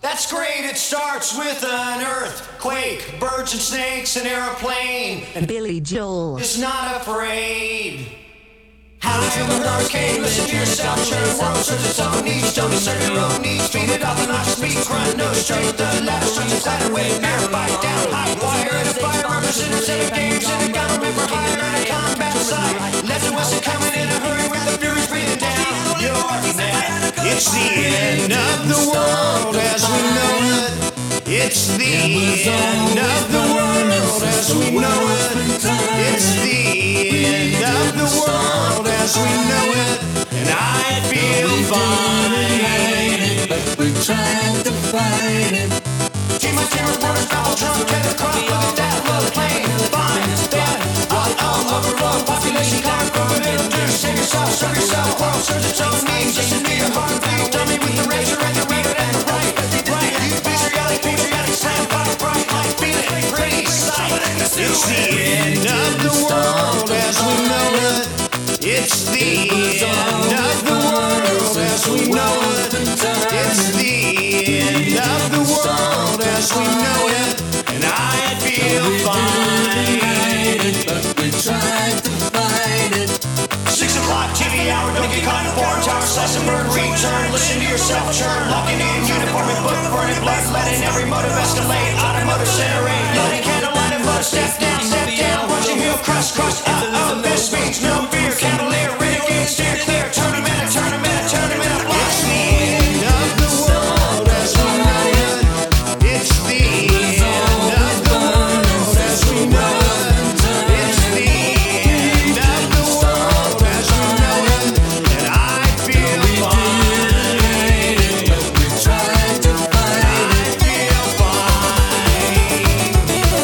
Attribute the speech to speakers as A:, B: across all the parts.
A: That's great, it starts with an earthquake, birds and snakes, an airplane,
B: and Billy Joel
A: is not afraid. How to feel an hurricane, listen to yourself, churn, world serves its own needs, don't assert your own needs, speed it up and not speed, grunt, no straight, the ladder starts inside a wave, air, bite down, high wire, and a fire, representative set of games, and a government for hire, and a combat side, left and west are coming in a hurry with the furies breathing down your neck. It's the end of the world as we know it. It's the end of the world as we know it. It's the end of the world as we know it. And I feel fine,
C: but we're trying to fight it.
A: Team my team reporters, babble drum, get a crop, look at that little plane. Fine, bad, all overload, population climb from a middle deuce. Save yourself, serve yourself, world serves its own needs. Listen to your heartbeat, dummy with the razor and the reader and the right. You patriotic, slam, body bright, like feel it, pretty sight. It's the end of the world as we know it. It's the end of the world as we know it. It's the end of the world as we know it. And I feel fine,
C: but we tried to fight it.
A: 6 o'clock TV hour, don't get caught in a foreign tower, slice and burn, return, listen to yourself churn, locking in, uniform and book, burning blood, letting every motive escalate, automotive centering, lighting candlelight and blood, step down, watch your heel, crust, this means no fear, cavalier, renegade, steer clear, turn a minute, fly. It's the end of the world as we know it. It's the end of the world as we know it. It's the end of the world as we know it. And I feel fine,
C: but we tried to fight it.
A: I feel fine.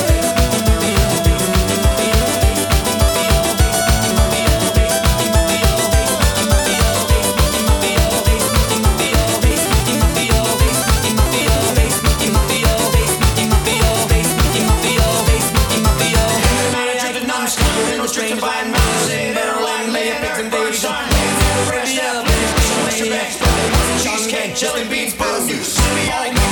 A: Restrained by mountains in Maryland, lay up eggs and babies on land. Cheesecake, jelly beans, boom, you see me all